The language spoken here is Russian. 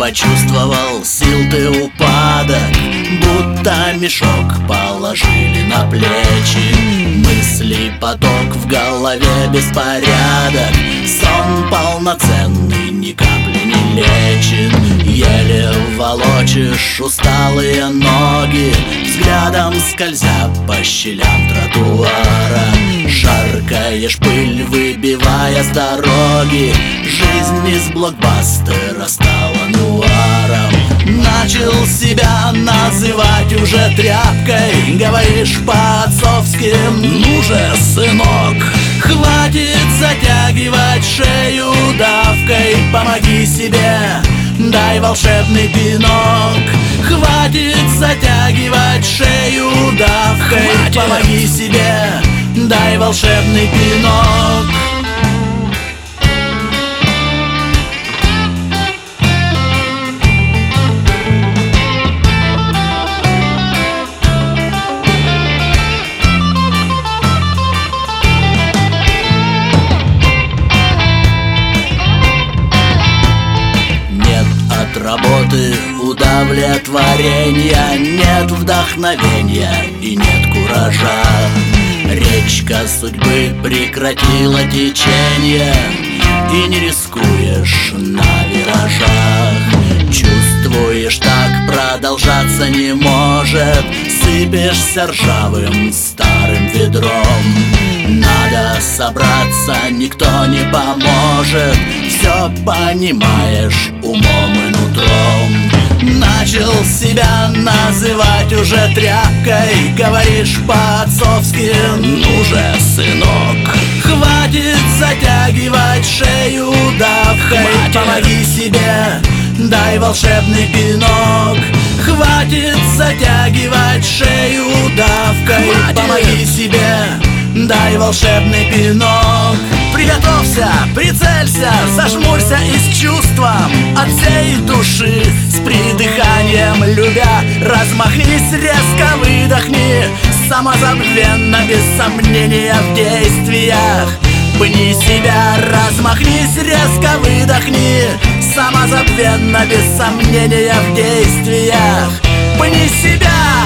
почувствовал сил ты упадок, будто мешок положили на плечи. Мысли поток, в голове беспорядок, сон полноценный, ни капли не лечен. Еле волочишь усталые ноги, взглядом скользя по щелям тротуара. Шаркаешь пыль, выбивая с дороги, жизнь из блокбастера стала нуаром. Начал себя называть уже тряпкой, говоришь по-отцовски: ну же, сынок, хватит затягивать шею давкой, помоги себе, дай волшебный пинок. Хватит затягивать шею давкой, помоги себе, дай волшебный пинок. Работы, удовлетворения, нет вдохновения и нет куража. Речка судьбы прекратила течение, и не рискуешь на виражах. Чувствуешь, так продолжаться не может, сыпешься ржавым старым ведром. Надо собраться, никто не поможет, все понимаешь умом и нутром. Начал себя называть уже тряпкой, говоришь по-отцовски: ну же, сынок, хватит затягивать шею давкой, помоги себе, дай волшебный пинок. Хватит затягивать шею давкой, помоги себе, дай волшебный пинок. Приготовься, прицелься, зажмурься и с чувством от всей души, с придыханием любя, размахнись, резко выдохни, самозабвенно, без сомнения в действиях. Пни себя, размахнись, резко выдохни, самозабвенно, без сомнения в действиях. Пни себя,